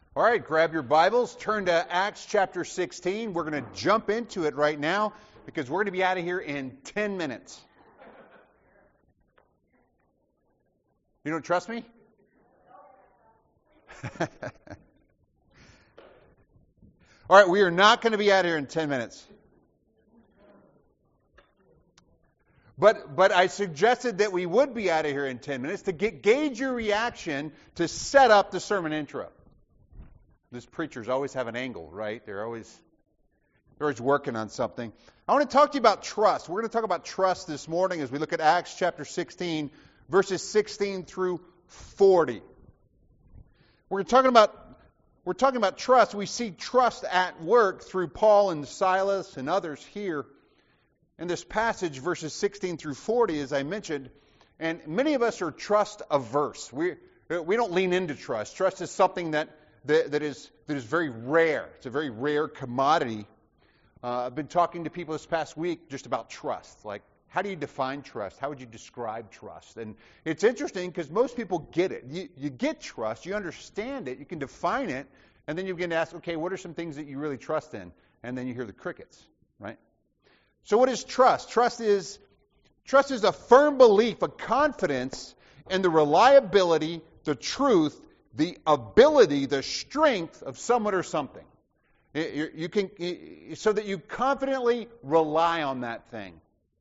All right, grab your Bibles, turn to Acts chapter 16. We're going to jump into it right now because we're going to be out of here in 10 minutes. You don't trust me? All right, we are not going to be out of here in 10 minutes. But I suggested that we would be out of here in 10 minutes to gauge your reaction to set up the sermon intro. These preachers always have an angle, right? They're always working on something. I want to talk to you about trust. We're going to talk about trust this morning as we look at Acts chapter 16, verses 16 through 40. We're talking about trust. We see trust at work through Paul and Silas and others here in this passage, verses 16 through 40, as I mentioned. And many of us are trust averse. We don't lean into trust. Trust is something that is very rare. It's a very rare commodity. I've been talking to people this past week just about trust. Like, how do you define trust? How would you describe trust? And it's interesting because most people get it. You get trust, you understand it, you can define it, and then you begin to ask, okay, what are some things that you really trust in? And then you hear the crickets, right? So what is trust? Trust is a firm belief, a confidence in the reliability, the truth, the ability, the strength of someone or something. You can, so that you confidently rely on that thing.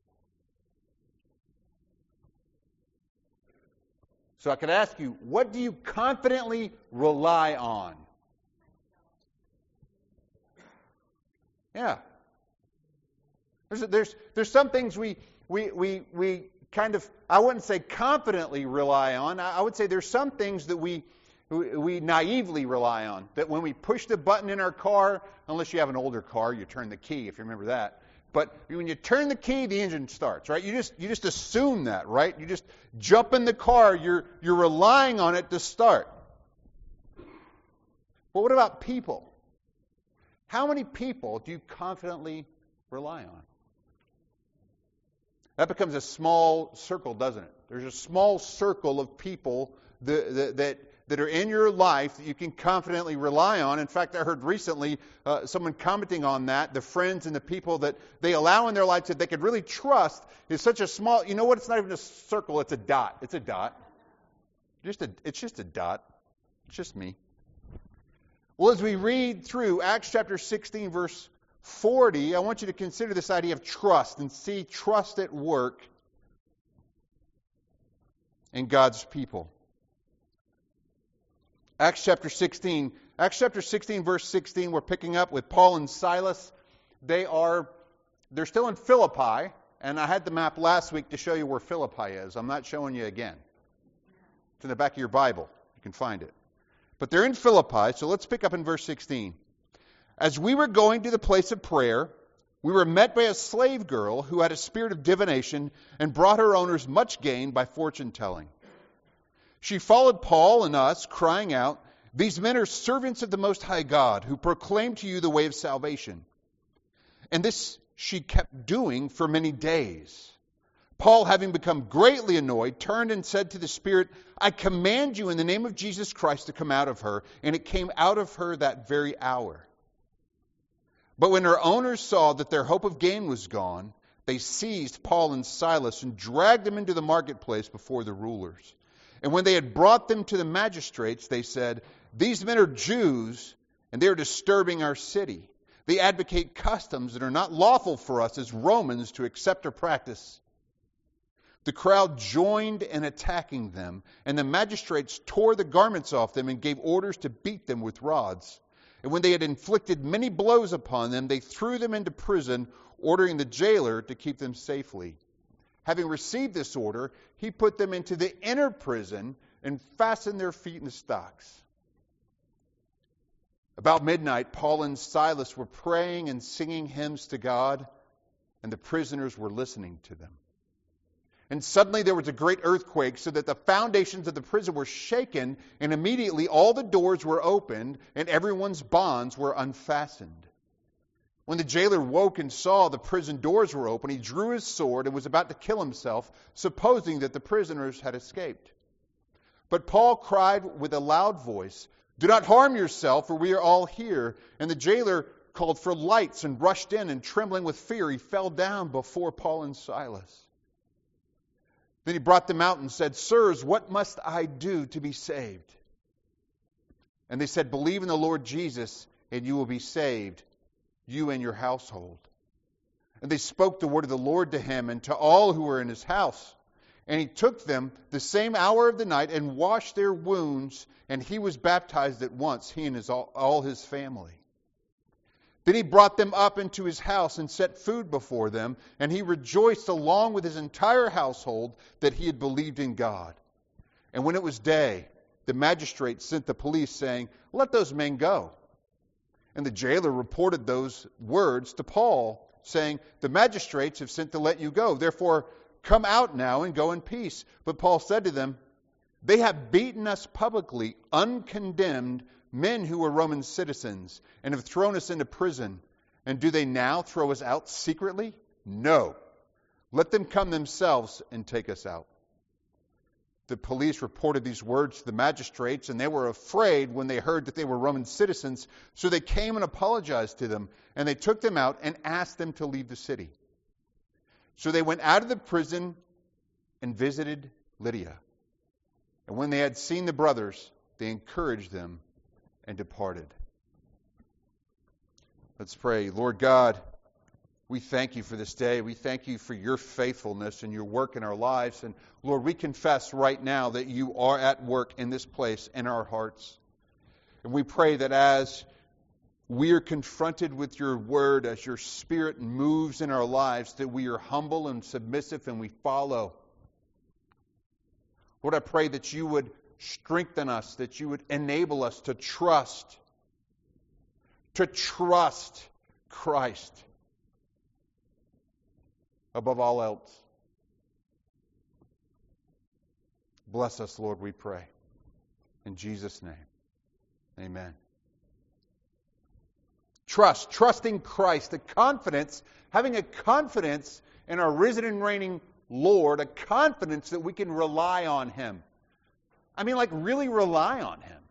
So I could ask you, what do you confidently rely on? Yeah. There's some things we kind of, I wouldn't say confidently rely on. I would say there's some things that we naively rely on. That when we push the button in our car, unless you have an older car, you turn the key, if you remember that. But when you turn the key, the engine starts, right? You just assume that, right? You just jump in the car, you're relying on it to start. But what about people? How many people do you confidently rely on? That becomes a small circle, doesn't it? There's a small circle of people that are in your life that you can confidently rely on. In fact, I heard recently someone commenting on that. The friends and the people that they allow in their life that they could really trust is such a small, you know what, it's not even a circle, it's a dot. It's a dot. It's just a dot. It's just me. Well, as we read through Acts chapter 16, verse 40, I want you to consider this idea of trust and see trust at work in God's people. Acts chapter 16, verse 16, we're picking up with Paul and Silas. They're still in Philippi, and I had the map last week to show you where Philippi is. I'm not showing you again. It's in the back of your Bible. You can find it. But they're in Philippi, so let's pick up in verse 16. As we were going to the place of prayer, we were met by a slave girl who had a spirit of divination and brought her owners much gain by fortune telling. She followed Paul and us, crying out, "These men are servants of the Most High God, who proclaim to you the way of salvation." And this she kept doing for many days. Paul, having become greatly annoyed, turned and said to the spirit, "I command you in the name of Jesus Christ to come out of her." And it came out of her that very hour. But when her owners saw that their hope of gain was gone, they seized Paul and Silas and dragged them into the marketplace before the rulers. And when they had brought them to the magistrates, they said, "These men are Jews, and they are disturbing our city. They advocate customs that are not lawful for us as Romans to accept or practice." The crowd joined in attacking them, and the magistrates tore the garments off them and gave orders to beat them with rods. And when they had inflicted many blows upon them, they threw them into prison, ordering the jailer to keep them safely. Having received this order, he put them into the inner prison and fastened their feet in the stocks. About midnight, Paul and Silas were praying and singing hymns to God, and the prisoners were listening to them. And suddenly there was a great earthquake, so that the foundations of the prison were shaken, and immediately all the doors were opened, and everyone's bonds were unfastened. When the jailer woke and saw the prison doors were open, he drew his sword and was about to kill himself, supposing that the prisoners had escaped. But Paul cried with a loud voice, Do not harm yourself, for we are all here. And the jailer called for lights and rushed in, and trembling with fear, he fell down before Paul and Silas. Then he brought them out and said, Sirs, what must I do to be saved? And they said, Believe in the Lord Jesus, and you will be saved, you and your household. And they spoke the word of the Lord to him and to all who were in his house. And he took them the same hour of the night and washed their wounds, and he was baptized at once, he and all his family. Then he brought them up into his house and set food before them, and he rejoiced along with his entire household that he had believed in God. And when it was day, the magistrate sent the police, saying, Let those men go. And the jailer reported those words to Paul, saying, The magistrates have sent to let you go. Therefore, come out now and go in peace. But Paul said to them, They have beaten us publicly, uncondemned, men who were Roman citizens, and have thrown us into prison. And do they now throw us out secretly? No. Let them come themselves and take us out. The police reported these words to the magistrates, and they were afraid when they heard that they were Roman citizens. So they came and apologized to them, and they took them out and asked them to leave the city. So they went out of the prison and visited Lydia. And when they had seen the brothers, they encouraged them and departed. Let's pray. Lord God, we thank you for this day. We thank you for your faithfulness and your work in our lives. And Lord, we confess right now that you are at work in this place in our hearts. And we pray that as we are confronted with your word, as your Spirit moves in our lives, that we are humble and submissive and we follow. Lord, I pray that you would strengthen us, that you would enable us to trust Christ above all else. Bless us, Lord, we pray. In Jesus' name, amen. Trusting Christ, having a confidence in our risen and reigning Lord, a confidence that we can rely on Him. I mean, like really rely on Him.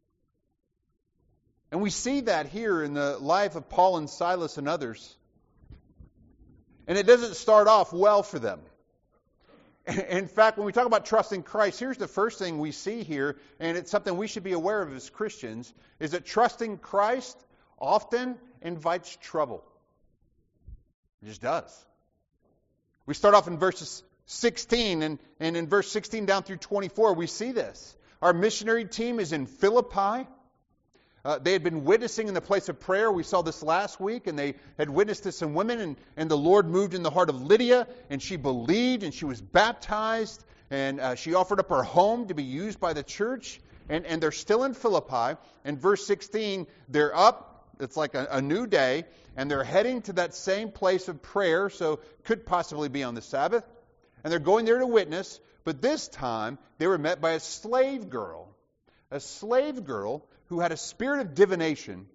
And we see that here in the life of Paul and Silas and others. And it doesn't start off well for them. In fact, when we talk about trusting Christ, here's the first thing we see here, and it's something we should be aware of as Christians, is that trusting Christ often invites trouble. It just does. We start off in verses 16, and in verse 16 down through 24, we see this. Our missionary team is in Philippi. They had been witnessing in the place of prayer. We saw this last week, and they had witnessed to some women, and the Lord moved in the heart of Lydia, and she believed, and she was baptized, and she offered up her home to be used by the church, and they're still in Philippi. In verse 16, they're up. It's like a new day, and they're heading to that same place of prayer, so could possibly be on the Sabbath, and they're going there to witness, but this time they were met by a slave girl who had a spirit of divination,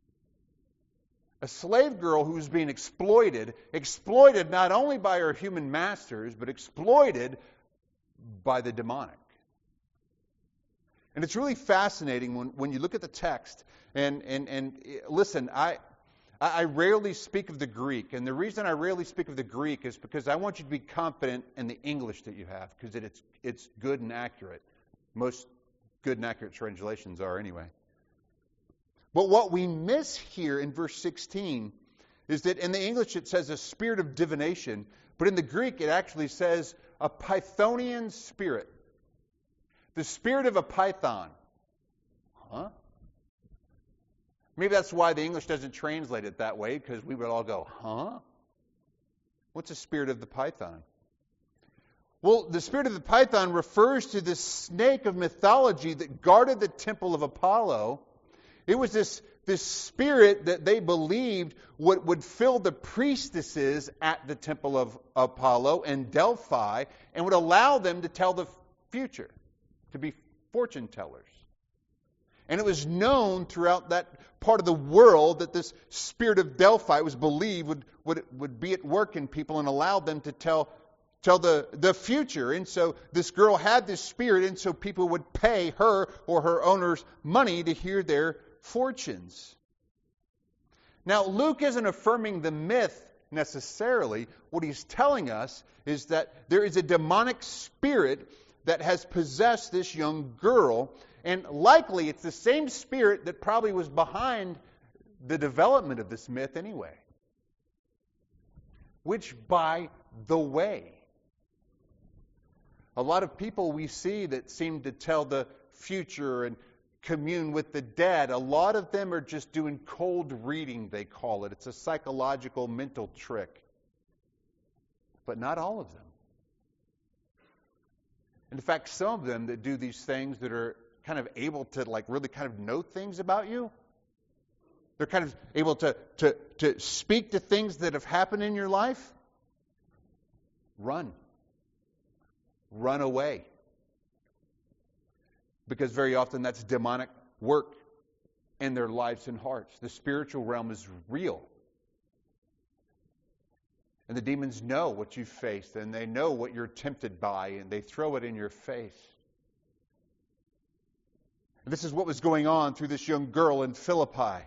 a slave girl who was being exploited not only by her human masters, but exploited by the demonic. And it's really fascinating when you look at the text, and listen, I rarely speak of the Greek, and the reason I rarely speak of the Greek is because I want you to be confident in the English that you have, because it's good and accurate. Most good and accurate translations are anyway. But what we miss here in verse 16 is that in the English it says a spirit of divination, but in the Greek it actually says a Pythonian spirit. The spirit of a python. Huh? Maybe that's why the English doesn't translate it that way, because we would all go, huh? What's the spirit of the python? Well, the spirit of the python refers to this snake of mythology that guarded the temple of Apollo. It was this spirit that they believed would fill the priestesses at the temple of Apollo and Delphi and would allow them to tell the future, to be fortune tellers. And it was known throughout that part of the world that this spirit of Delphi was believed would be at work in people and allow them to tell tell the future. And so this girl had this spirit, and so people would pay her or her owners money to hear their fortunes. Now, Luke isn't affirming the myth necessarily. What he's telling us is that there is a demonic spirit that has possessed this young girl, and likely it's the same spirit that probably was behind the development of this myth anyway. Which, by the way, a lot of people we see that seem to tell the future and commune with the dead, a lot of them are just doing cold reading, they call it. It's a psychological mental trick. But not all of them. In fact, some of them that do these things that are kind of able to really kind of know things about you, they're kind of able to speak to things that have happened in your life. Run. Run away. Because very often that's demonic work in their lives and hearts. The spiritual realm is real. And the demons know what you've faced, and they know what you're tempted by, and they throw it in your face. And this is what was going on through this young girl in Philippi.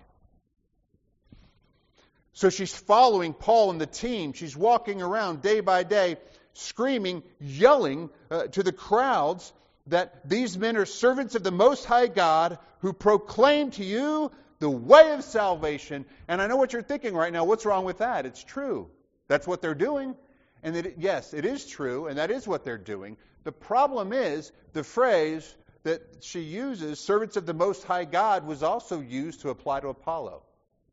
So she's following Paul and the team. She's walking around day by day, screaming, yelling to the crowds that these men are servants of the Most High God who proclaim to you the way of salvation. And I know what you're thinking right now. What's wrong with that? It's true. That's what they're doing. And yes, it is true, and that is what they're doing. The problem is the phrase that she uses, servants of the Most High God, was also used to apply to Apollo.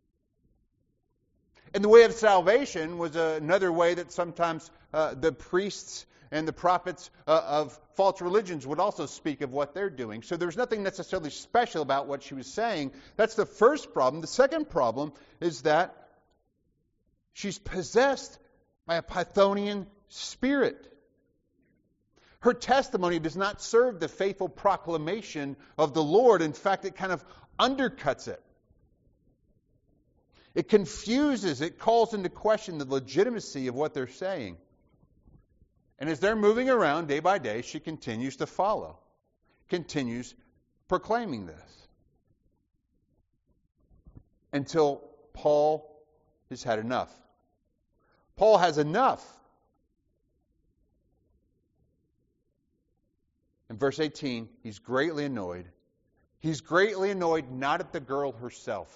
And the way of salvation was another way that sometimes the priests and the prophets of false religions would also speak of what they're doing. So there's nothing necessarily special about what she was saying. That's the first problem. The second problem is that she's possessed by a Pythonian spirit. Her testimony does not serve the faithful proclamation of the Lord. In fact, it kind of undercuts it. It confuses, it calls into question the legitimacy of what they're saying. And as they're moving around day by day, she continues to follow, continues proclaiming this. Until Paul has had enough. Paul has enough. In verse 18, he's greatly annoyed. He's greatly annoyed not at the girl herself.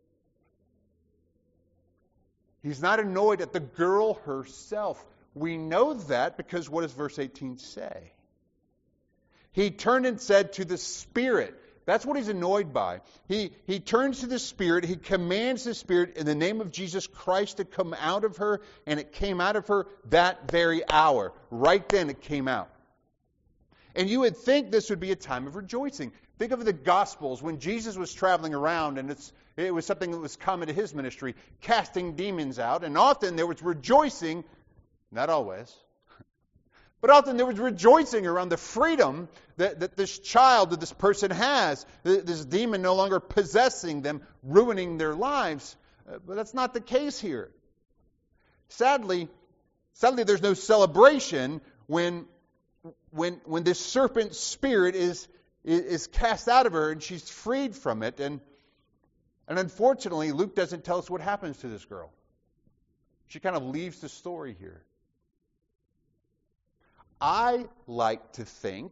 He's not annoyed at the girl herself. We know that because what does verse 18 say? He turned and said to the Spirit. That's what he's annoyed by. He turns to the Spirit. He commands the Spirit in the name of Jesus Christ to come out of her, and it came out of her that very hour. Right then it came out. And you would think this would be a time of rejoicing. Think of the Gospels when Jesus was traveling around, and it was something that was common to his ministry, casting demons out. And often there was rejoicing, not always, but often there was rejoicing around the freedom that this child, that this person has. This demon no longer possessing them, ruining their lives. But that's not the case here. Sadly, there's no celebration when this serpent spirit is cast out of her and she's freed from it. And unfortunately, Luke doesn't tell us what happens to this girl. She kind of leaves the story here. I like to think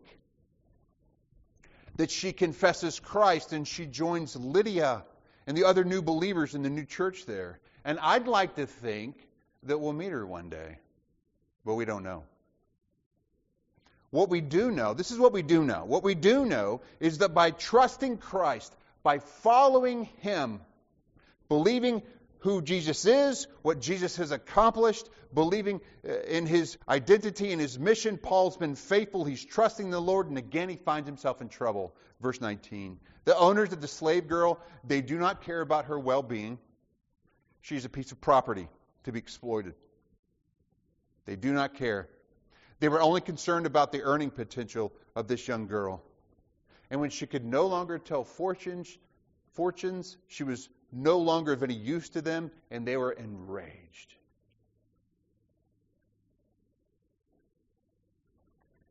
that she confesses Christ and she joins Lydia and the other new believers in the new church there. And I'd like to think that we'll meet her one day. But we don't know. What we do know, this is what we do know. What we do know is that by trusting Christ, by following Him, believing who Jesus is, what Jesus has accomplished, believing in His identity and His mission, Paul's been faithful. He's trusting the Lord, and again he finds himself in trouble. Verse 19. The owners of the slave girl, they do not care about her well-being. She's a piece of property to be exploited. They do not care. They were only concerned about the earning potential of this young girl. And when she could no longer tell fortunes, she was no longer of any use to them, and they were enraged.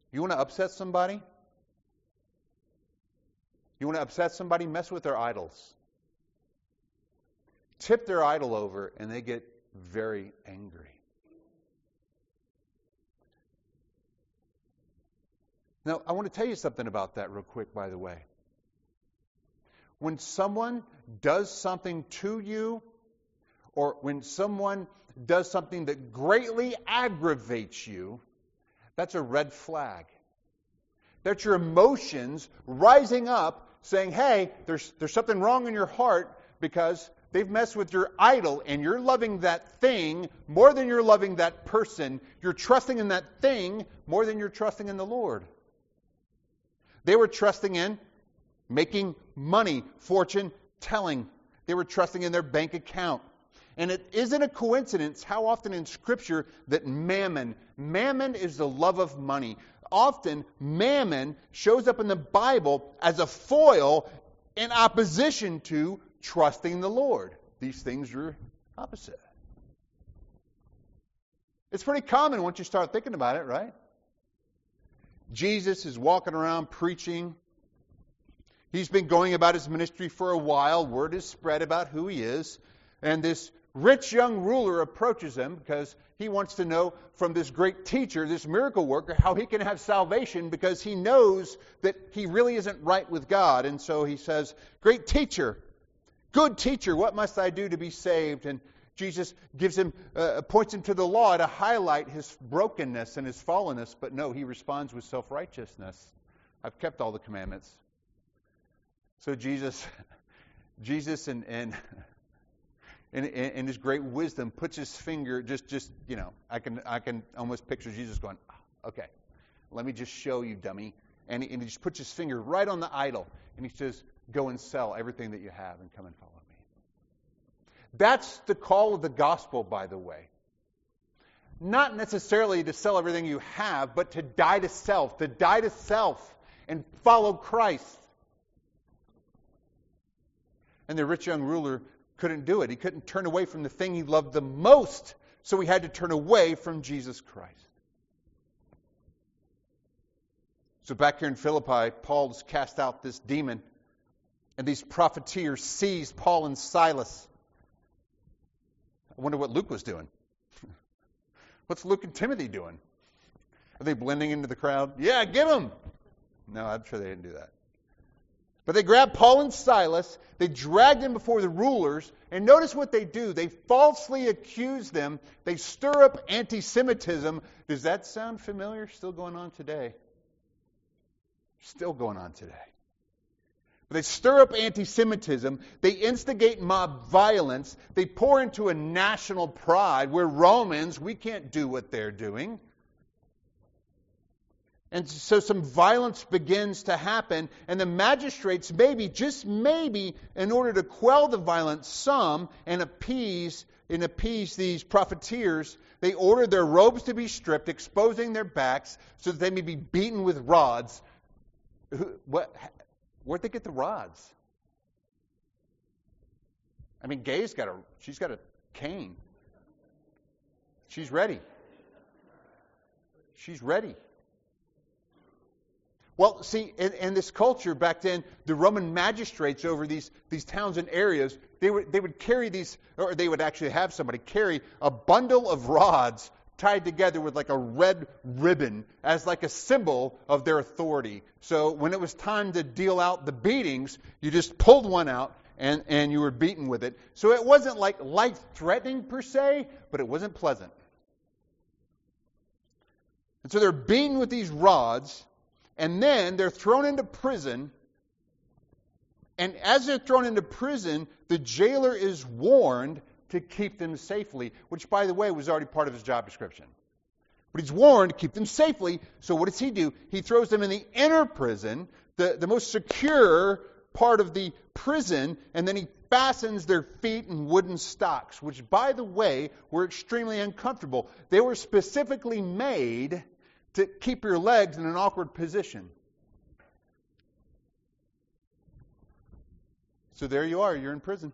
You want to upset somebody? You want to upset somebody? Mess with their idols. Tip their idol over and they get very angry. Now, I want to tell you something about that real quick, by the way. When someone does something to you, or when someone does something that greatly aggravates you, that's a red flag. That's your emotions rising up saying, hey, there's something wrong in your heart because they've messed with your idol and you're loving that thing more than you're loving that person. You're trusting in that thing more than you're trusting in the Lord. They were trusting in making money, fortune telling. They were trusting in their bank account. And it isn't a coincidence how often in Scripture that mammon is the love of money. Often mammon shows up in the Bible as a foil in opposition to trusting the Lord. These things are opposite. It's pretty common once you start thinking about it, right? Jesus is walking around preaching. He's been going about his ministry for a while. Word is spread about who he is. And this rich young ruler approaches him because he wants to know from this great teacher, this miracle worker, how he can have salvation because he knows that he really isn't right with God. And so he says, great teacher, good teacher, what must I do to be saved? And Jesus gives him, points him to the law to highlight his brokenness and his fallenness. But no, he responds with self-righteousness. I've kept all the commandments. So Jesus in his great wisdom puts his finger, I can almost picture Jesus going, okay, let me just show you, dummy. And he just puts his finger right on the idol. And he says, go and sell everything that you have and come and follow me. That's the call of the gospel, by the way. Not necessarily to sell everything you have, but to die to self and follow Christ. And the rich young ruler couldn't do it. He couldn't turn away from the thing he loved the most, so he had to turn away from Jesus Christ. So back here in Philippi, Paul's cast out this demon, and these profiteers seized Paul and Silas. I wonder what Luke was doing. What's Luke and Timothy doing? Are they blending into the crowd? Yeah, get them! No, I'm sure they didn't do that. But they grabbed Paul and Silas, they dragged them before the rulers, and notice what they do. They falsely accuse them. They stir up anti-Semitism. Does that sound familiar? Still going on today. Still going on today. They stir up anti-Semitism. They instigate mob violence. They pour into a national pride. We're Romans. We can't do what they're doing. And so some violence begins to happen, and the magistrates, maybe, just maybe, in order to quell the violence and appease these profiteers, they ordered their robes to be stripped, exposing their backs, so that they may be beaten with rods. Where'd they get the rods? I mean, she's got a cane. She's ready. She's ready. Well, see, in this culture back then, the Roman magistrates over these towns and areas, they would carry these, or they would actually have somebody carry a bundle of rods tied together with like a red ribbon as like a symbol of their authority. So when it was time to deal out the beatings, you just pulled one out and you were beaten with it. So it wasn't like life-threatening per se, but it wasn't pleasant. And so they're beaten with these rods, and then they're thrown into prison. And as they're thrown into prison, the jailer is warned to keep them safely, which, by the way, was already part of his job description. But he's warned to keep them safely. So what does he do? He throws them in the inner prison, the most secure part of the prison, and then he fastens their feet in wooden stocks, which, by the way, were extremely uncomfortable. They were specifically made to keep your legs in an awkward position. So there you are, you're in prison.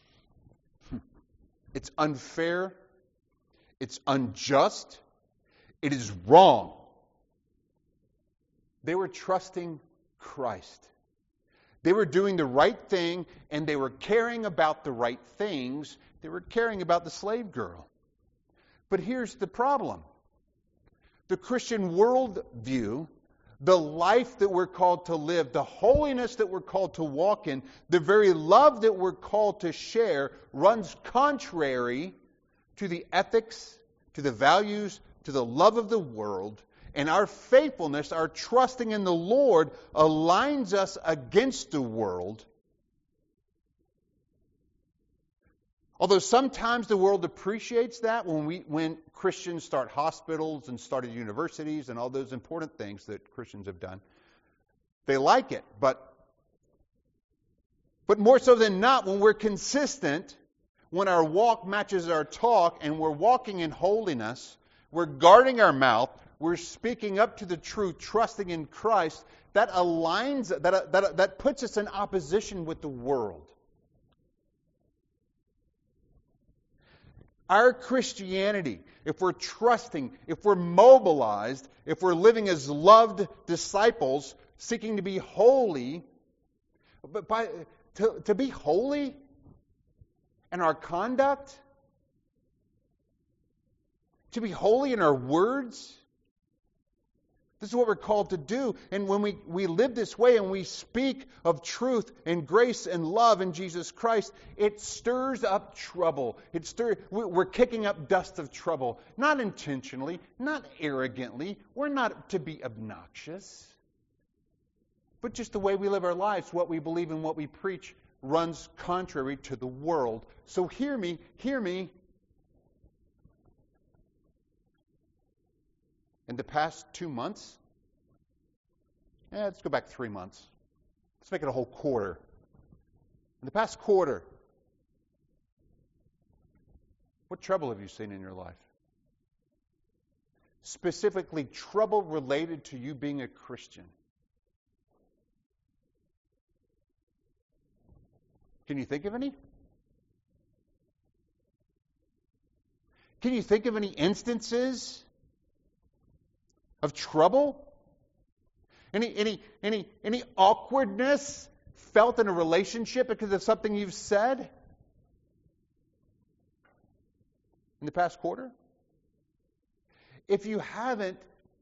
It's unfair. It's unjust. It is wrong. They were trusting Christ. They were doing the right thing, and they were caring about the right things. They were caring about the slave girl. But here's the problem. The Christian worldview, the life that we're called to live, the holiness that we're called to walk in, the very love that we're called to share runs contrary to the ethics, to the values, to the love of the world. And our faithfulness, our trusting in the Lord, aligns us against the world. Although sometimes the world appreciates that when Christians start hospitals and started universities and all those important things that Christians have done. They like it, but more so than not, when we're consistent, when our walk matches our talk and we're walking in holiness, we're guarding our mouth, we're speaking up to the truth, trusting in Christ, that aligns, that puts us in opposition with the world. Our Christianity, if we're trusting, if we're mobilized, if we're living as loved disciples, seeking to be holy, but to be holy in our conduct, to be holy in our words, this is what we're called to do. And when we live this way and we speak of truth and grace and love in Jesus Christ, it stirs up trouble. We're kicking up dust of trouble. Not intentionally, not arrogantly. We're not to be obnoxious. But just the way we live our lives, what we believe and what we preach runs contrary to the world. So hear me. In the past 2 months, let's go back 3 months. Let's make it a whole quarter. In the past quarter, what trouble have you seen in your life? Specifically, trouble related to you being a Christian. Can you think of any? Can you think of any instances of trouble? Any awkwardness felt in a relationship because of something you've said in the past quarter? If you haven't,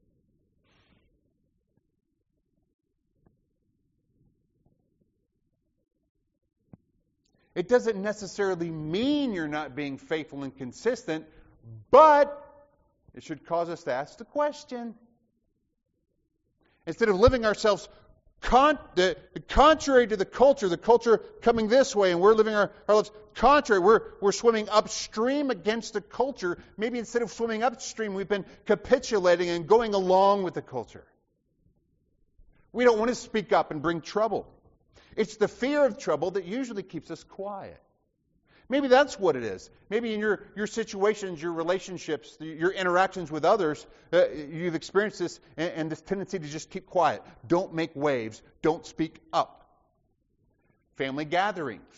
it doesn't necessarily mean you're not being faithful and consistent, but it should cause us to ask the question. Instead of living ourselves contrary to the culture coming this way, and we're living our lives contrary, we're swimming upstream against the culture. Maybe instead of swimming upstream, we've been capitulating and going along with the culture. We don't want to speak up and bring trouble. It's the fear of trouble that usually keeps us quiet. Maybe that's what it is. Maybe in your situations, your relationships, your interactions with others, you've experienced this and this tendency to just keep quiet. Don't make waves. Don't speak up. Family gatherings.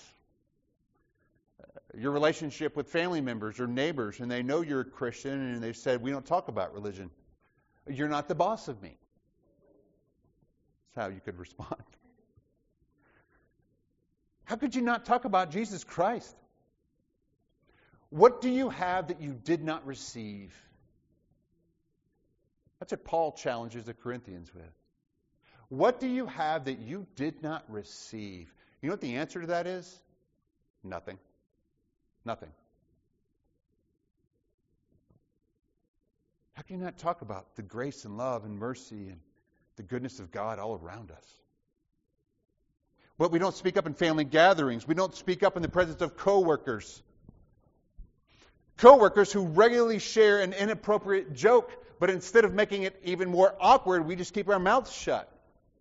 Your relationship with family members or neighbors, and they know you're a Christian, and they've said, we don't talk about religion. You're not the boss of me. That's how you could respond. How could you not talk about Jesus Christ? What do you have that you did not receive? That's what Paul challenges the Corinthians with. What do you have that you did not receive? You know what the answer to that is? Nothing. Nothing. How can you not talk about the grace and love and mercy and the goodness of God all around us? But we don't speak up in family gatherings. We don't speak up in the presence of coworkers. Coworkers who regularly share an inappropriate joke, but instead of making it even more awkward, we just keep our mouths shut.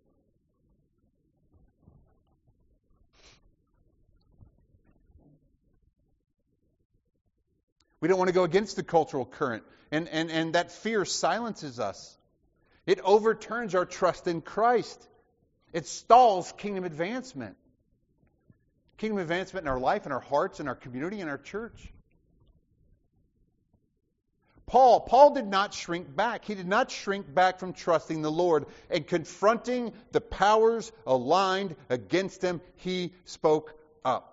We don't want to go against the cultural current, and that fear silences us. It overturns our trust in Christ. It stalls kingdom advancement. Kingdom advancement in our life, in our hearts, in our community, in our church. Paul did not shrink back. He did not shrink back from trusting the Lord and confronting the powers aligned against him. He spoke up.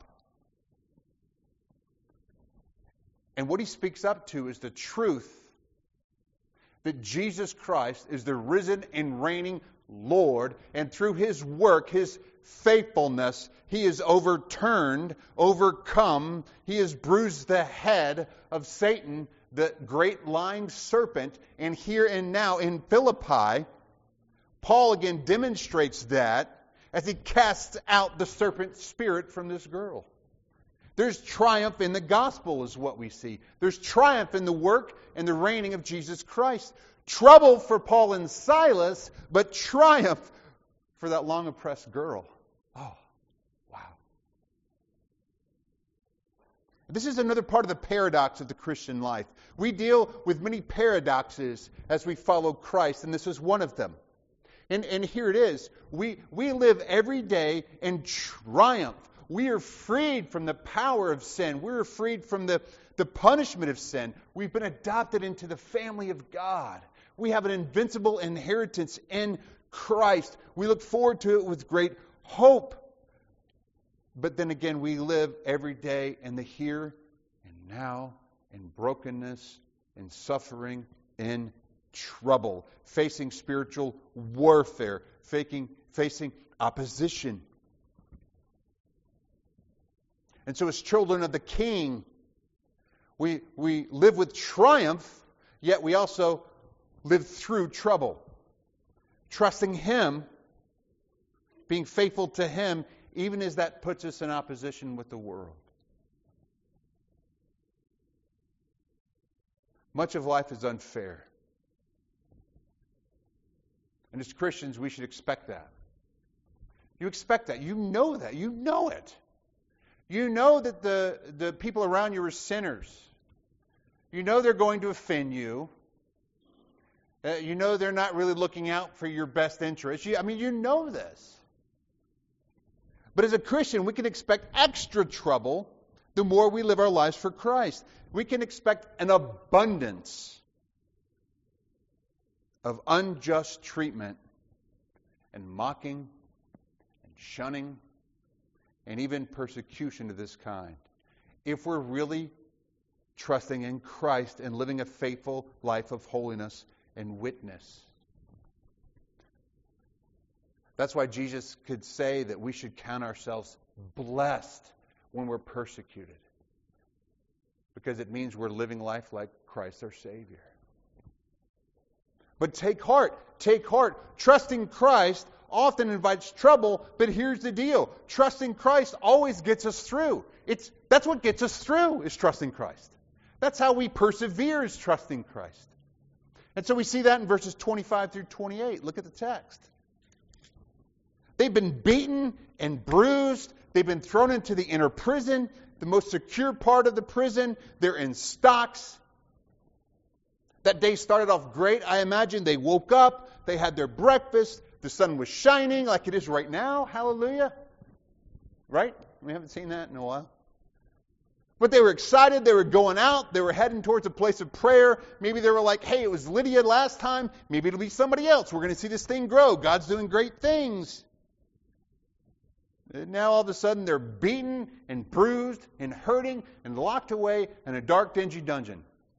And what he speaks up to is the truth that Jesus Christ is the risen and reigning Lord, and through his work, his faithfulness, he is overturned, overcome, he has bruised the head of Satan, the great lying serpent. And here and now in Philippi, Paul again demonstrates that as he casts out the serpent spirit from this girl. There's triumph in the gospel is what we see. There's triumph in the work and the reigning of Jesus Christ. Trouble for Paul and Silas, but triumph for that long oppressed girl. Oh, wow. This is another part of the paradox of the Christian life. We deal with many paradoxes as we follow Christ, and this is one of them. And here it is. We live every day in triumph. We are freed from the power of sin. We're freed from the punishment of sin. We've been adopted into the family of God. We have an invincible inheritance in Christ. We look forward to it with great hope. But then again, we live every day in the here and now, in brokenness, in suffering, in trouble, facing spiritual warfare, facing opposition. And so as children of the King, we live with triumph, yet we also live through trouble. Trusting Him, being faithful to Him, even as that puts us in opposition with the world. Much of life is unfair. And as Christians, we should expect that. You expect that. You know that. You know it. You know that the people around you are sinners. You know they're going to offend you. You know they're not really looking out for your best interests. You know this. But as a Christian, we can expect extra trouble the more we live our lives for Christ. We can expect an abundance of unjust treatment and mocking and shunning and even persecution of this kind, if we're really trusting in Christ and living a faithful life of holiness and witness. That's why Jesus could say that we should count ourselves blessed when we're persecuted, because it means we're living life like Christ our Savior. But take heart. Trusting Christ often invites trouble, but here's the deal. Trusting Christ always gets us through. That's what gets us through, is trusting Christ. That's how we persevere, is trusting Christ. And so we see that in verses 25 through 28. Look at the text. They've been beaten and bruised. They've been thrown into the inner prison, the most secure part of the prison. They're in stocks. That day started off great. I imagine they woke up, they had their breakfast, the sun was shining like it is right now. Hallelujah. Right? We haven't seen that in a while. But they were excited. They were going out. They were heading towards a place of prayer. Maybe they were like, hey, it was Lydia last time. Maybe it'll be somebody else. We're going to see this thing grow. God's doing great things. And now all of a sudden they're beaten and bruised and hurting and locked away in a dark, dingy dungeon.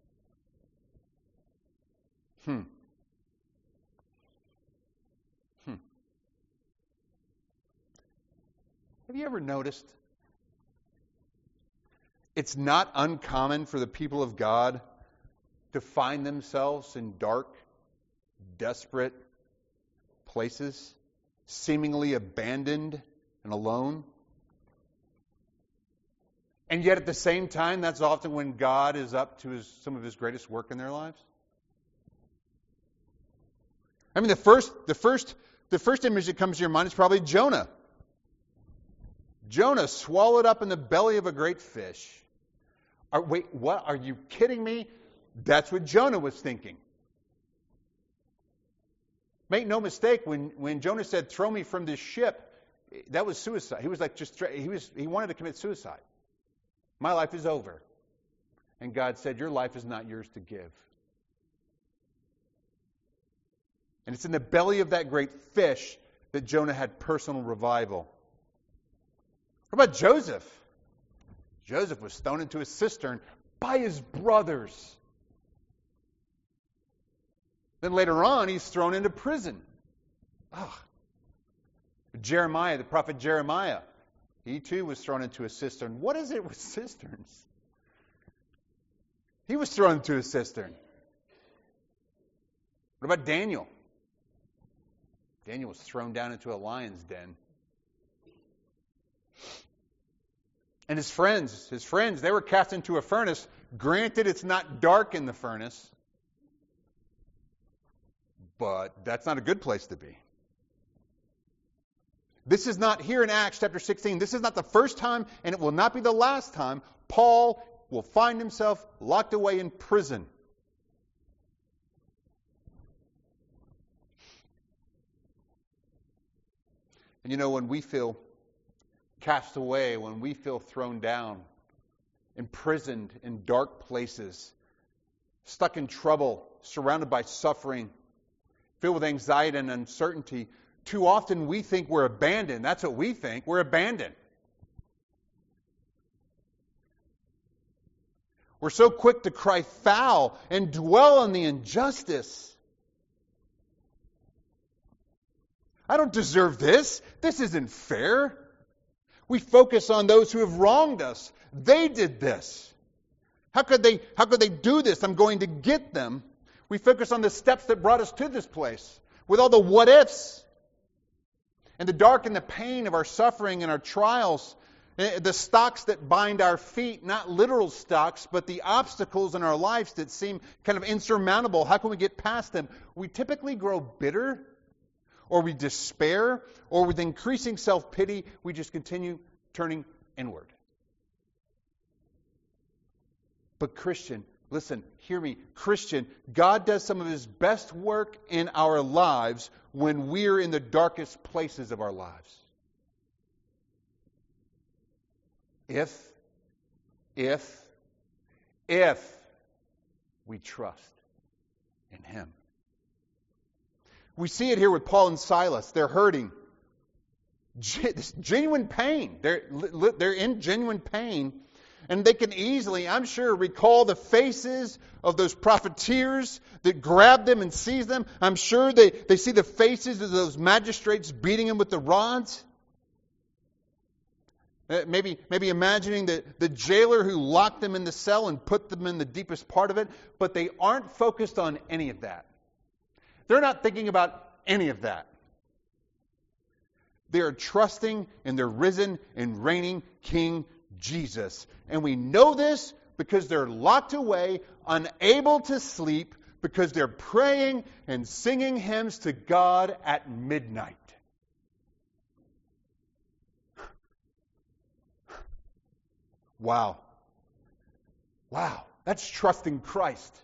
Have you ever noticed? It's not uncommon for the people of God to find themselves in dark, desperate places, seemingly abandoned and alone. And yet at the same time, that's often when God is up to some of His greatest work in their lives. I mean, the first image that comes to your mind is probably Jonah. Jonah swallowed up in the belly of a great fish. Wait, what? Are you kidding me? That's what Jonah was thinking. Make no mistake, when Jonah said, throw me from this ship, that was suicide. He was like, he wanted to commit suicide. My life is over. And God said, your life is not yours to give. And it's in the belly of that great fish that Jonah had personal revival. What about Joseph? Joseph was thrown into a cistern by his brothers. Then later on, he's thrown into prison. Jeremiah, the prophet Jeremiah, he too was thrown into a cistern. What is it with cisterns? He was thrown into a cistern. What about Daniel? Daniel was thrown down into a lion's den. And his friends, they were cast into a furnace. Granted, it's not dark in the furnace, but that's not a good place to be. This is not, here in Acts chapter 16, this is not the first time, and it will not be the last time, Paul will find himself locked away in prison. And you know, when we feel cast away, when we feel thrown down, imprisoned in dark places, stuck in trouble, surrounded by suffering, filled with anxiety and uncertainty, too often we think we're abandoned. That's what we think. We're abandoned. We're so quick to cry foul and dwell on the injustice. I don't deserve this. This isn't fair. We focus on those who have wronged us. They did this. How could they do this? I'm going to get them. We focus on the steps that brought us to this place with all the what ifs. And the dark and the pain of our suffering and our trials, the stocks that bind our feet, not literal stocks, but the obstacles in our lives that seem kind of insurmountable. How can we get past them? We typically grow bitter, or we despair, or with increasing self-pity, we just continue turning inward. But Christian, listen, hear me. Christian, God does some of His best work in our lives when we're in the darkest places of our lives. If we trust in Him. We see it here with Paul and Silas. They're hurting. Genuine pain. They're in genuine pain. And they can easily, I'm sure, recall the faces of those profiteers that grabbed them and seized them. I'm sure they see the faces of those magistrates beating them with the rods. Maybe imagining the jailer who locked them in the cell and put them in the deepest part of it. But they aren't focused on any of that. They're not thinking about any of that. They are trusting in their risen and reigning King Jesus. And we know this because they're locked away, unable to sleep, because they're praying and singing hymns to God at midnight. Wow. That's trusting Christ.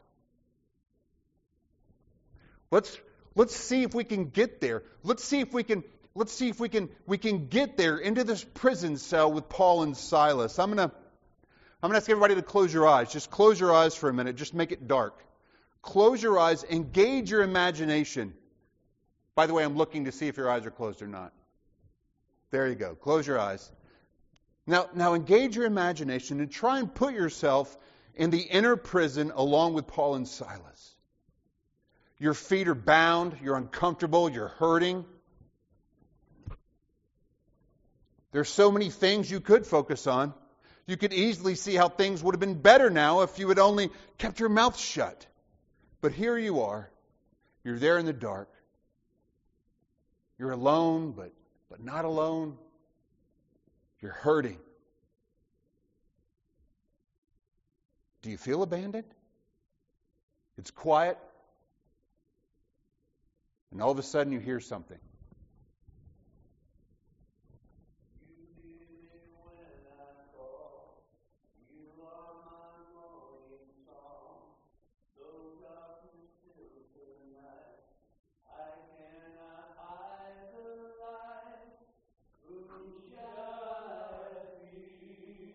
Let's see if we can get there. Let's see if we can get there into this prison cell with Paul and Silas. I'm gonna ask everybody to close your eyes. Just close your eyes for a minute. Just make it dark. Close your eyes. Engage your imagination. By the way, I'm looking to see if your eyes are closed or not. There you go. Close your eyes. Now engage your imagination and try and put yourself in the inner prison along with Paul and Silas. Your feet are bound, you're uncomfortable, you're hurting. There's so many things you could focus on. You could easily see how things would have been better now if you had only kept your mouth shut. But here you are. You're there in the dark. You're alone, but not alone. You're hurting. Do you feel abandoned? It's quiet. And all of a sudden you hear something.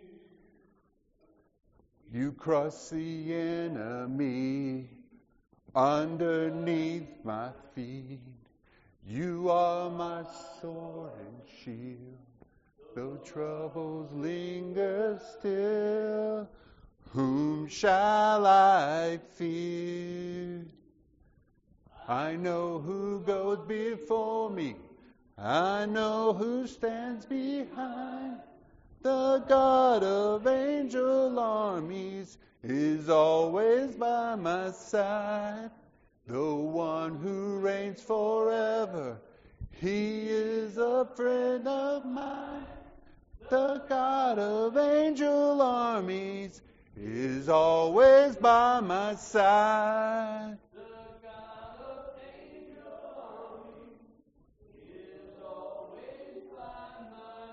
You cross the enemy underneath my feet. You are my sword and shield. Though troubles linger still, whom shall I fear? I know who goes before me. I know who stands behind. The God of angel armies is always by my side. The one who reigns forever, He is a friend of mine. The God of angel armies is always by my side. The God of angel armies is always by my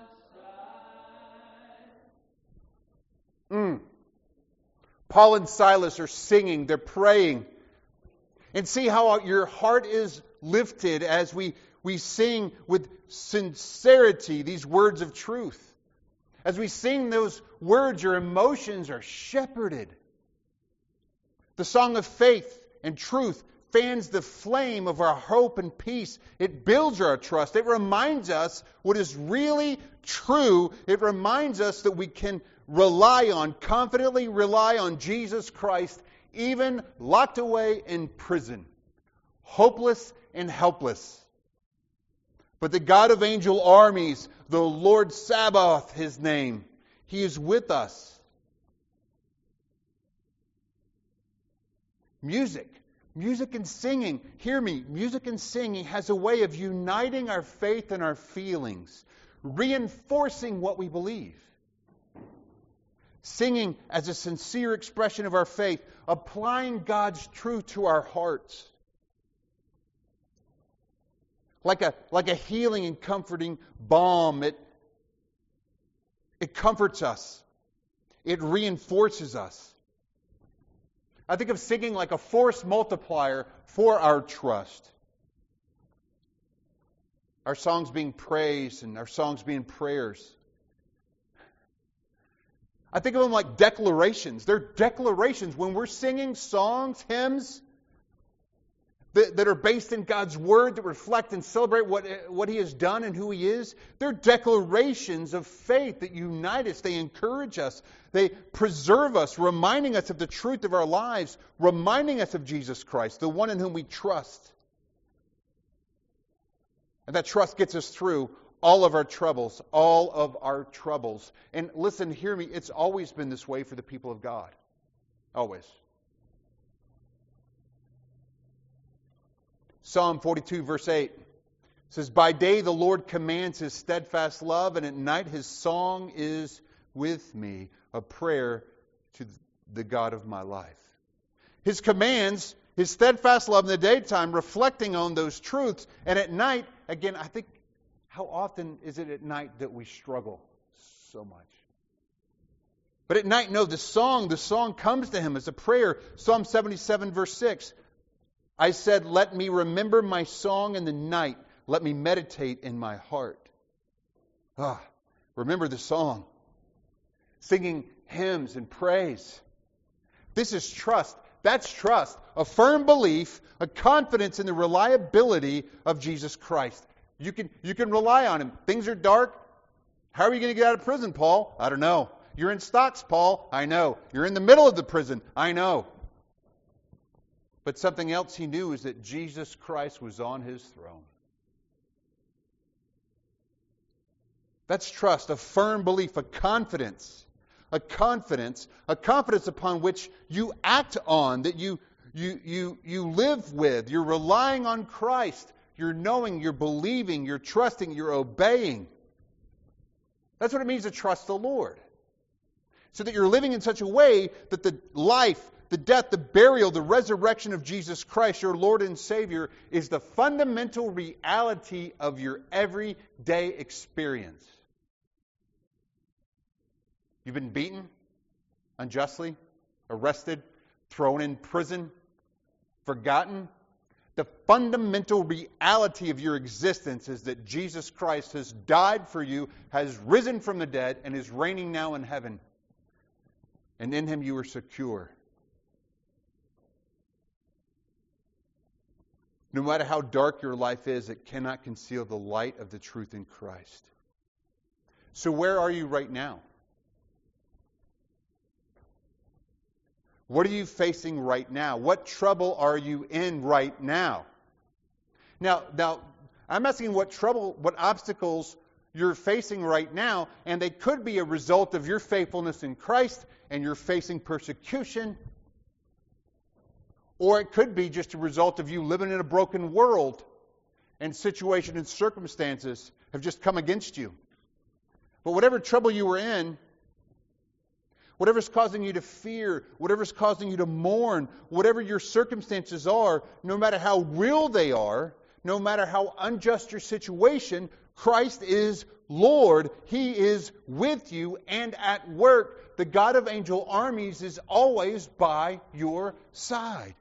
side. Paul and Silas are singing, they're praying. And see how your heart is lifted as we sing with sincerity these words of truth. As we sing those words, your emotions are shepherded. The song of faith and truth fans the flame of our hope and peace. It builds our trust. It reminds us what is really true. It reminds us that we can confidently rely on Jesus Christ, even locked away in prison, hopeless and helpless. But the God of angel armies, the Lord Sabaoth, His name, He is with us. Music and singing, hear me, music and singing has a way of uniting our faith and our feelings, reinforcing what we believe. Singing as a sincere expression of our faith, applying God's truth to our hearts. Like a healing and comforting balm. It comforts us. It reinforces us. I think of singing like a force multiplier for our trust. Our songs being praise and our songs being prayers. I think of them like declarations. They're declarations. When we're singing songs, hymns, that are based in God's Word, that reflect and celebrate what He has done and who He is. They're declarations of faith that unite us. They encourage us. They preserve us, reminding us of the truth of our lives, reminding us of Jesus Christ, the one in whom we trust. And that trust gets us through all of our troubles, all of our troubles. And listen, hear me, it's always been this way for the people of God. Always. Psalm 42, verse 8 says, "By day the Lord commands His steadfast love, and at night His song is with me, a prayer to the God of my life." His commands, His steadfast love in the daytime, reflecting on those truths. And at night, again, I think, how often is it at night that we struggle so much? But at night, no, the song comes to Him as a prayer. Psalm 77, verse 6. I said, let me remember my song in the night. Let me meditate in my heart. Remember the song. Singing hymns and praise. This is trust. That's trust. A firm belief, a confidence in the reliability of Jesus Christ. You can rely on Him. Things are dark. How are you going to get out of prison, Paul? I don't know. You're in stocks, Paul. I know. You're in the middle of the prison. I know. But something else he knew is that Jesus Christ was on His throne. That's trust, a firm belief, a confidence upon which you act on, that you live with. You're relying on Christ. You're knowing, you're believing, you're trusting, you're obeying. That's what it means to trust the Lord. So that you're living in such a way that the life, the death, the burial, the resurrection of Jesus Christ, your Lord and Savior, is the fundamental reality of your everyday experience. You've been beaten unjustly, arrested, thrown in prison, forgotten. The fundamental reality of your existence is that Jesus Christ has died for you, has risen from the dead, and is reigning now in heaven. And in Him you are secure. No matter how dark your life is, it cannot conceal the light of the truth in Christ. So where are you right now? What are you facing right now? What trouble are you in right now? Now, I'm asking what obstacles you're facing right now, and they could be a result of your faithfulness in Christ and you're facing persecution, or it could be just a result of you living in a broken world and situation and circumstances have just come against you. But whatever trouble you were in, whatever's causing you to fear, whatever's causing you to mourn, whatever your circumstances are, no matter how real they are, no matter how unjust your situation, Christ is Lord. He is with you and at work. The God of angel armies is always by your side.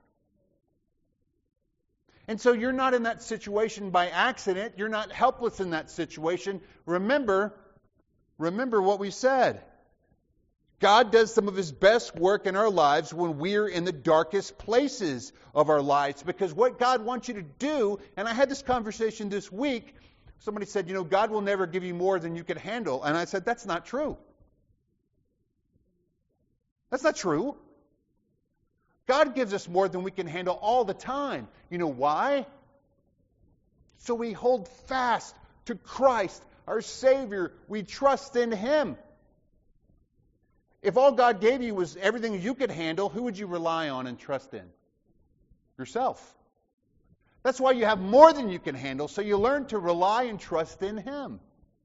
And so you're not in that situation by accident. You're not helpless in that situation. Remember what we said. God does some of His best work in our lives when we're in the darkest places of our lives. Because what God wants you to do, and I had this conversation this week, somebody said, God will never give you more than you can handle. And I said, that's not true. That's not true. God gives us more than we can handle all the time. You know why? So we hold fast to Christ, our Savior. We trust in Him. If all God gave you was everything you could handle, who would you rely on and trust in? Yourself. That's why you have more than you can handle, so you learn to rely and trust in Him.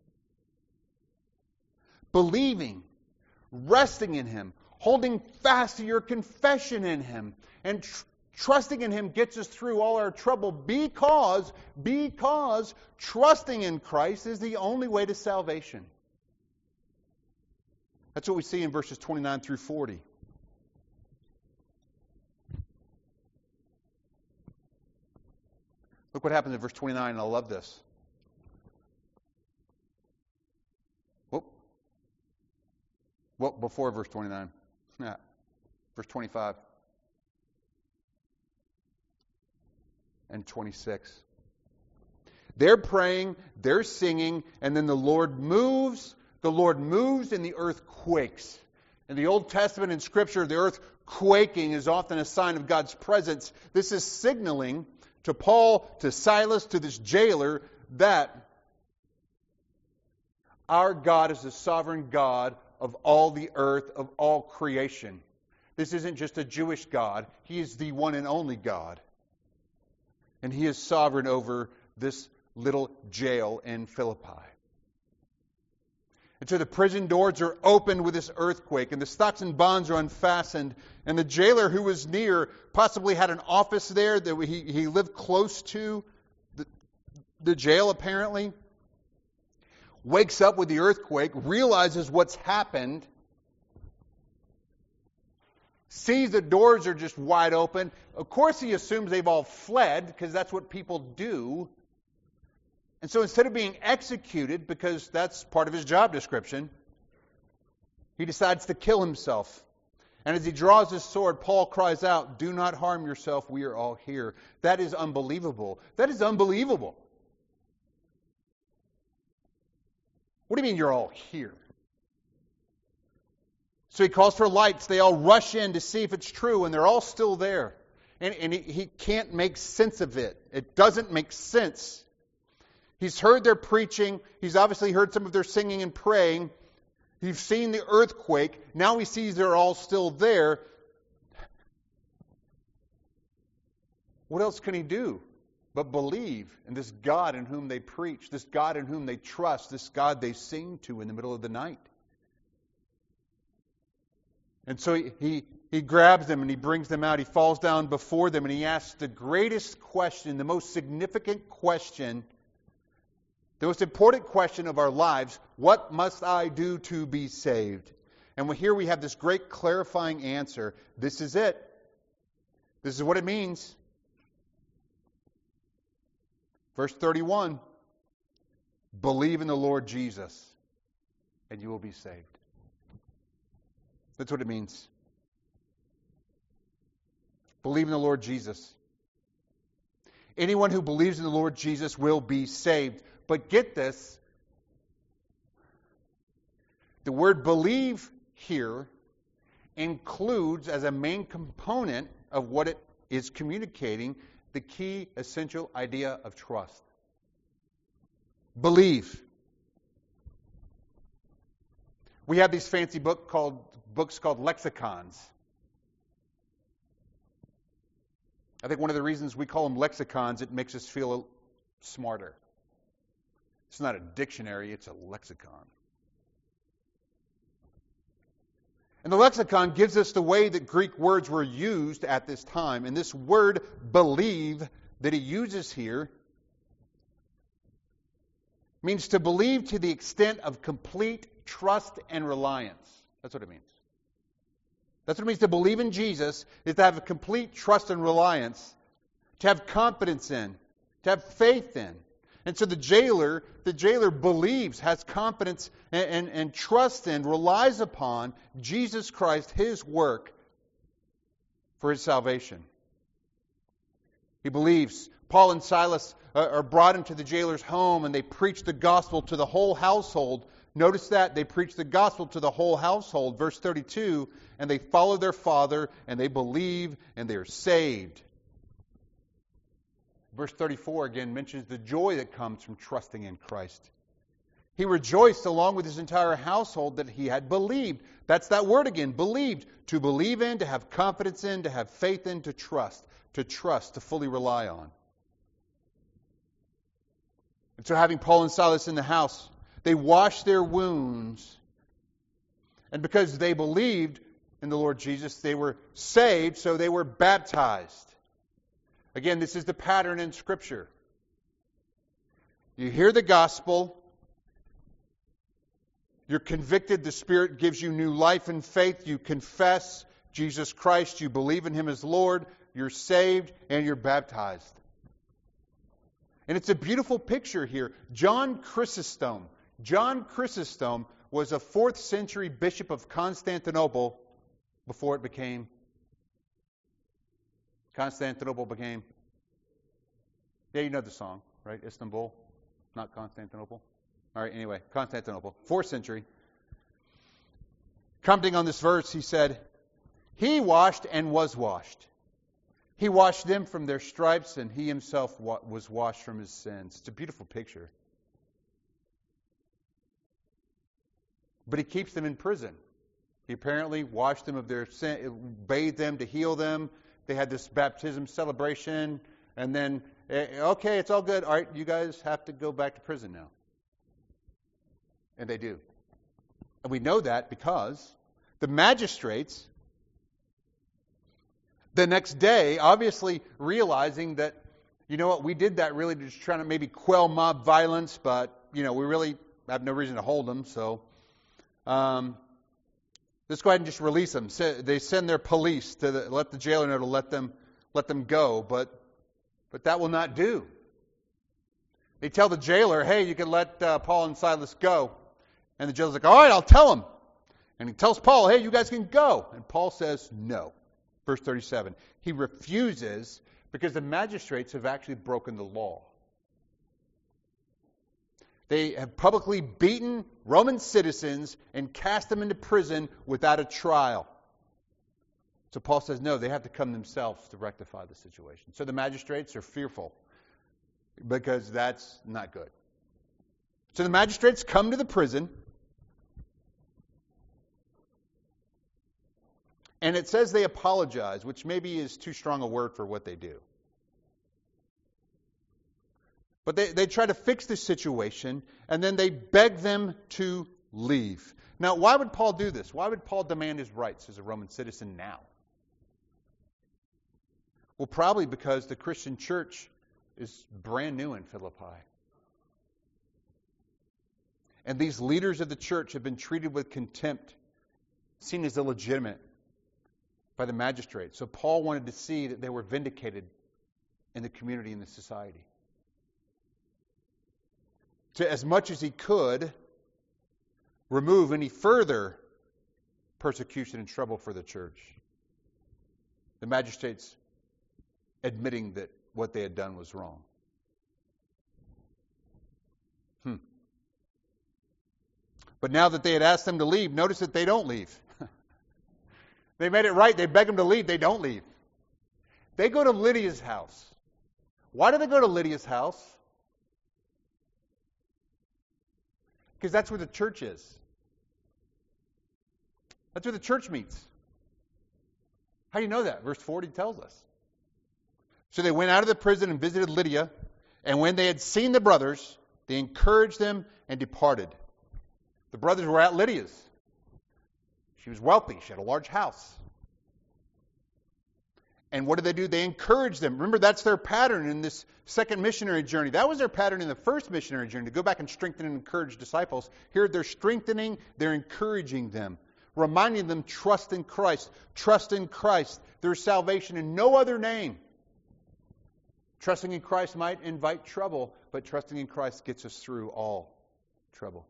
Believing, resting in Him, holding fast to your confession in Him, and trusting in Him gets us through all our trouble because trusting in Christ is the only way to salvation. That's what we see in verses 29 through 40. Look what happens in verse 29, and I love this. Well, before verse 29. Yeah. Verse 25. And 26. They're praying, they're singing, and then the Lord moves. The Lord moves and the earth quakes. In the Old Testament and Scripture, the earth quaking is often a sign of God's presence. This is signaling to Paul, to Silas, to this jailer, that our God is the sovereign God of all the earth, of all creation. This isn't just a Jewish God. He is the one and only God. And He is sovereign over this little jail in Philippi. And so the prison doors are opened with this earthquake, and the stocks and bonds are unfastened. And the jailer who was near possibly had an office there that he lived close to the jail, apparently. Wakes up with the earthquake, realizes what's happened, sees the doors are just wide open. Of course, he assumes they've all fled, because that's what people do. And so instead of being executed, because that's part of his job description, he decides to kill himself. And as he draws his sword, Paul cries out, "Do not harm yourself, we are all here." That is unbelievable. That is unbelievable. What do you mean you're all here? So he calls for lights. They all rush in to see if it's true, and they're all still there. And he can't make sense of it. It doesn't make sense. He's heard their preaching. He's obviously heard some of their singing and praying. He's seen the earthquake. Now he sees they're all still there. What else can he do but believe in this God in whom they preach, this God in whom they trust, this God they sing to in the middle of the night? And so he grabs them and he brings them out. He falls down before them and he asks the greatest question, the most significant question, the most important question of our lives: what must I do to be saved? And here we have this great clarifying answer. This is it. This is what it means. Verse 31, believe in the Lord Jesus, and you will be saved. That's what it means. Believe in the Lord Jesus. Anyone who believes in the Lord Jesus will be saved. But get this, the word believe here includes as a main component of what it is communicating the key essential idea of trust. Believe. We have these fancy books called lexicons. I think one of the reasons we call them lexicons, it makes us feel smarter. It's not a dictionary, it's a lexicon. And the lexicon gives us the way that Greek words were used at this time. And this word believe that he uses here means to believe to the extent of complete trust and reliance. That's what it means. That's what it means to believe in Jesus, is to have a complete trust and reliance, to have confidence in, to have faith in. And so the jailer believes, has confidence and trust in, relies upon Jesus Christ, His work for his salvation. He believes. Paul and Silas are brought into the jailer's home and they preach the gospel to the whole household. Notice that they preach the gospel to the whole household. Verse 32, and they follow their father and they believe and they are saved. Verse 34 again mentions the joy that comes from trusting in Christ. He rejoiced along with his entire household that he had believed. That's that word again, believed. To believe in, to have confidence in, to have faith in, to trust, to fully rely on. And so having Paul and Silas in the house, they washed their wounds. And because they believed in the Lord Jesus, they were saved, so they were baptized. Again, this is the pattern in Scripture. You hear the gospel, you're convicted, the Spirit gives you new life and faith, you confess Jesus Christ, you believe in Him as Lord, you're saved, and you're baptized. And it's a beautiful picture here. John Chrysostom was a 4th century bishop of Constantinople before it became yeah, you know the song, right? Istanbul, not Constantinople. All right, anyway, Constantinople, 4th century. Commenting on this verse, he said, He washed and was washed. He washed them from their stripes, and He Himself was washed from His sins. It's a beautiful picture. But He keeps them in prison. He apparently washed them of their sin, bathed them to heal them. They had this baptism celebration, and then, okay, it's all good. All right, you guys have to go back to prison now. And they do. And we know that because the magistrates, the next day, obviously realizing that, you know what, we did that really just trying to maybe quell mob violence, but, we really have no reason to hold them, so let's go ahead and just release them. They send their police to let the jailer know to let them go, but that will not do. They tell the jailer, hey, you can let Paul and Silas go. And the jailer's like, all right, I'll tell them. And he tells Paul, hey, you guys can go. And Paul says no. Verse 37. He refuses because the magistrates have actually broken the law. They have publicly beaten Roman citizens and cast them into prison without a trial. So Paul says, no, they have to come themselves to rectify the situation. So the magistrates are fearful because that's not good. So the magistrates come to the prison, and it says they apologize, which maybe is too strong a word for what they do. But they try to fix the situation, and then they beg them to leave. Now, why would Paul do this? Why would Paul demand his rights as a Roman citizen now? Well, probably because the Christian church is brand new in Philippi. And these leaders of the church have been treated with contempt, seen as illegitimate by the magistrates. So Paul wanted to see that they were vindicated in the community and the society. To, as much as he could, remove any further persecution and trouble for the church. The magistrates admitting that what they had done was wrong. But now that they had asked them to leave, notice that they don't leave. They made it right. They beg them to leave. They don't leave. They go to Lydia's house. Why do they go to Lydia's house? Because that's where the church is. That's where the church meets. How do you know that? Verse 40 tells us. So they went out of the prison and visited Lydia, and when they had seen the brothers, they encouraged them and departed. The brothers were at Lydia's. She was wealthy. She had a large house. And what did they do? They encouraged them. Remember, that's their pattern in this second missionary journey. That was their pattern in the first missionary journey, to go back and strengthen and encourage disciples. Here they're strengthening, they're encouraging them, reminding them, trust in Christ. Trust in Christ. There's salvation in no other name. Trusting in Christ might invite trouble, but trusting in Christ gets us through all trouble.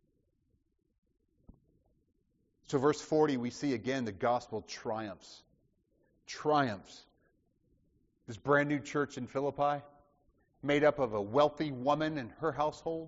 So verse 40, we see again the gospel triumphs. Triumphs. This brand new church in Philippi, made up of a wealthy woman and her household.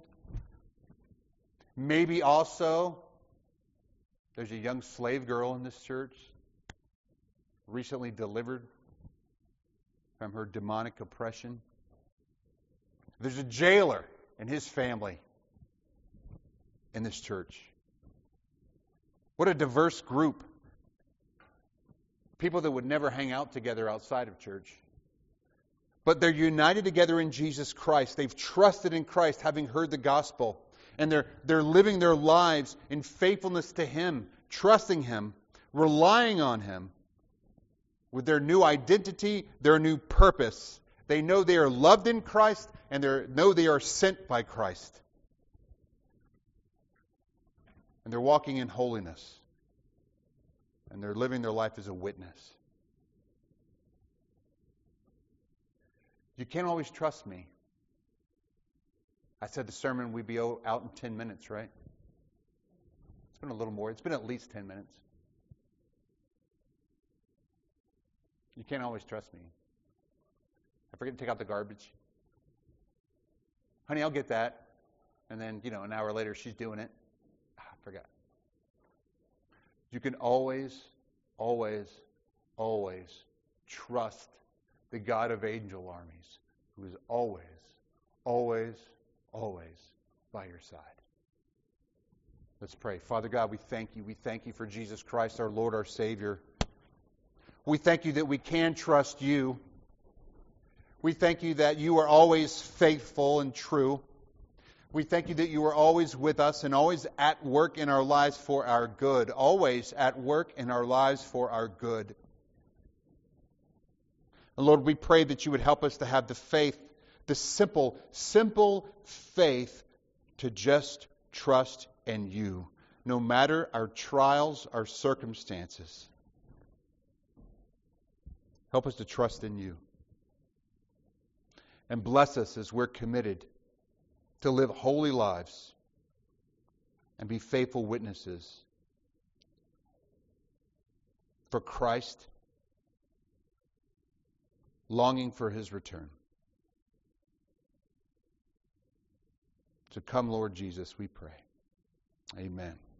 Maybe also there's a young slave girl in this church, recently delivered from her demonic oppression. There's a jailer and his family in this church. What a diverse group. People that would never hang out together outside of church. But they're united together in Jesus Christ. They've trusted in Christ, having heard the gospel. And they're living their lives in faithfulness to Him, trusting Him, relying on Him. With their new identity, their new purpose. They know they are loved in Christ, and they know they are sent by Christ. And they're walking in holiness. And they're living their life as a witness. You can't always trust me. I said the sermon would be out in 10 minutes, right? It's been a little more. It's been at least 10 minutes. You can't always trust me. I forget to take out the garbage. Honey, I'll get that. And then, an hour later, she's doing it. I forgot. You can always, always, always trust the God of angel armies, who is always, always, always by your side. Let's pray. Father God, we thank you. We thank you for Jesus Christ, our Lord, our Savior. We thank you that we can trust you. We thank you that you are always faithful and true. We thank you that you are always with us and always at work in our lives for our good. Always at work in our lives for our good. And Lord, we pray that you would help us to have the faith, the simple faith to just trust in you, no matter our trials, our circumstances. Help us to trust in you. And bless us as we're committed to live holy lives and be faithful witnesses for Christ, longing for His return. So come, Lord Jesus, we pray. Amen.